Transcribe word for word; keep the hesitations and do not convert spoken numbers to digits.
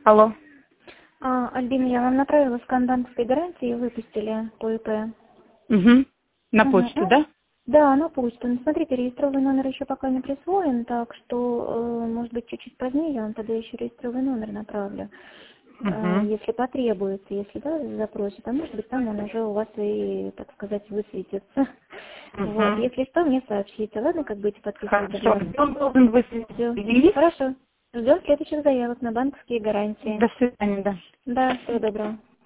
Алло. А, Альбина, я вам направила скан банковской гарантии, выпустили по ИП. Угу. На Угу. почту, Ну, да? да, на почту. Ну, смотрите, регистровый номер еще пока не присвоен, так что, э, может быть, чуть-чуть позднее я вам тогда еще регистровый номер направлю. Э, Угу. если потребуется, если да, запросит, а может быть, там он уже у вас и, так сказать, высветится. Вот, Угу. если что, мне сообщите, ладно, как будете подписывать Хорошо. договор? Где он должен Все. высветить? Хорошо. Ждем следующих заявок на банковские гарантии. До свидания, да. Да, всего доброго.